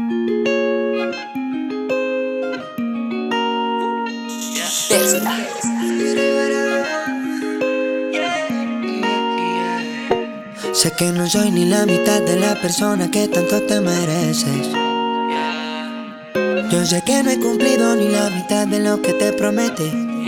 Tesla. Sé que no soy ni la mitad de la persona que tanto te mereces. Yo sé que no he cumplido ni la mitad de lo que te prometí.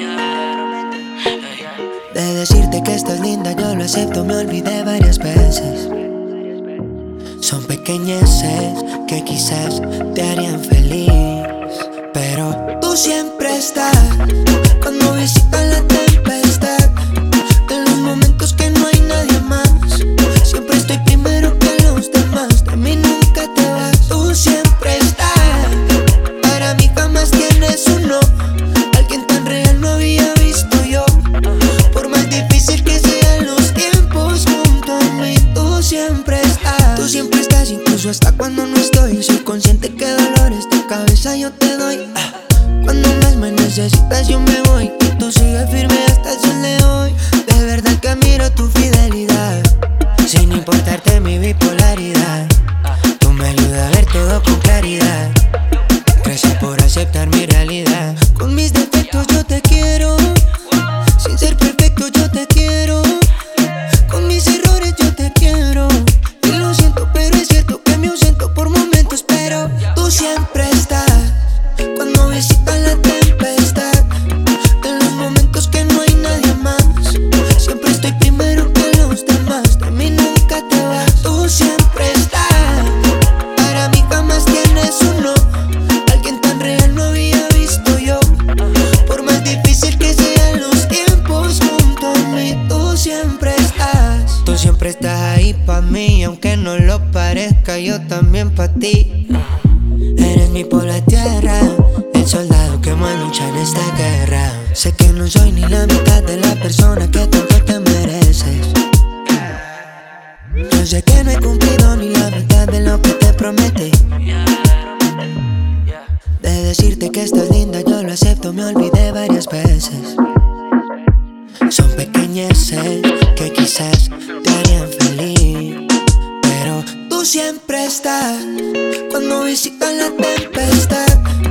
De decirte que estás linda yo lo acepto, me olvidé varias veces. Son pequeñeces que quizás te harían feliz, pero tú siempre estás cuando visitas la tempestad. En los momentos que no hay nadie más, siempre estoy primero que los demás. De mí nunca te vas, tú siempre estás. Para mí jamás tienes un no. Alguien tan real no había visto yo. Por más difícil que sean los tiempos junto a mí, tú siempre estás. Tú siempre estás, incluso hasta cuando no estoy. Soy consciente que dolores de cabeza yo te doy. Cuando más me necesitas yo me voy, y tú sigues firme hasta el sol de hoy. De verdad que admiro tu fidelidad, sin importarte mi bipolaridad. Tú me ayudas a ver todo con claridad. Gracias por aceptar mi realidad. Con mis defectos yo te quiero, sin ser perfecto yo te quiero. Con mis errores yo te quiero. Y lo siento, pero es cierto que me ausento por momentos, pero tú siempre estás cuando visitas la tempestad. En los momentos que no hay nadie más, siempre estoy primero que los demás. De mí nunca te vas, tú siempre estás. Para mí jamás tienes un no. Alguien tan real no había visto yo. Por más difícil que sean los tiempos junto a mí, tú siempre estás. Tú siempre estás ahí pa' mí, aunque no lo parezca, yo también pa' ti. Eres mi por la tierra, el soldado que más lucha en esta guerra. Sé que no soy ni la mitad de la persona que tanto te mereces. Yo sé que no he cumplido ni la mitad de lo que te prometí. De decirte que estás linda yo lo acepto, me olvidé varias veces. Son pequeñeces que quizás te harían feliz, pero tú siempre estás cuando visitas la tempestad.